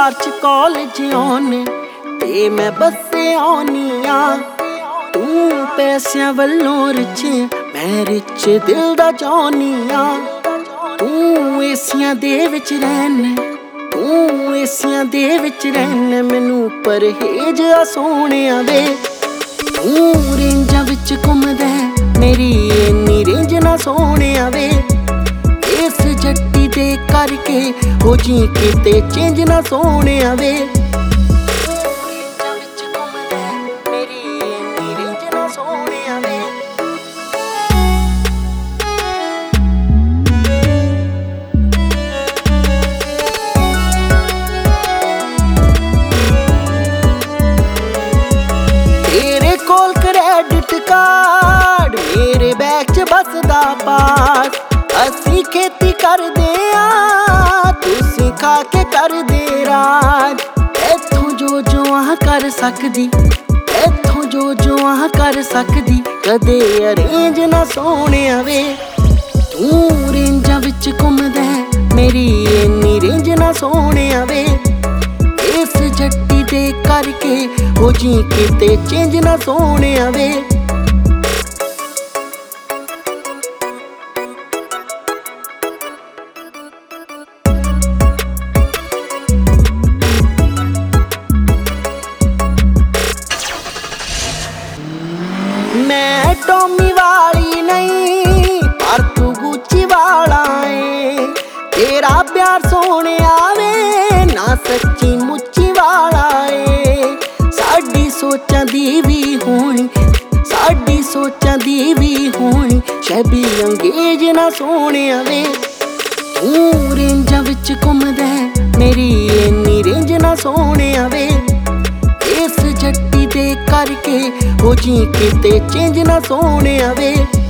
प्यार च कॉलेज आने ते मैं बसे आनी आ। तू पैसियां वल्लों रिच मैं रिच दिल दा जानी आ। तू एसियां दे विच रहना, तू एसियां दे विच रहना, मैनू परहेज आ सोहणिया वे। तू रेंजां विच घुमदा मेरी इन्नी रेंज ना सोहणिया वे। इस जट्टी दे करके हो जी किते चेंज ना सोहणिया वे। तेरे कोल क्रेडिट कार्ड मेरे बैग च बसदा पास। असी खेती करदे आ तुसी खा के करदे राज। इत्थों जो आह कर सकदी, इत्थों जो आह कर सकदी, कदे अरेंज ना सोहणिया वे। तू रेंजां विच घुमदा मेरी इन्नी रेंज ना सोहणिया वे। इस जट्टी दे करके हो जी किते चेंज ना सोहणिया वे। मैं टॉमी वाली नहीं पर तू गुची वाला है। तेरा प्यार सोने आवे ना सच्ची मुच्ची वाला है। साडी सोचां दी भी होनी, साडी सोचां दी भी होनी, शैबी अंगेज ना सोने आवे। तू रेंजां विच घुमदा मेरी इन्नी रेंज ना सोने आवे। इस जट्टी दे करके हो जी किते चेंज ना सोहणिया वे।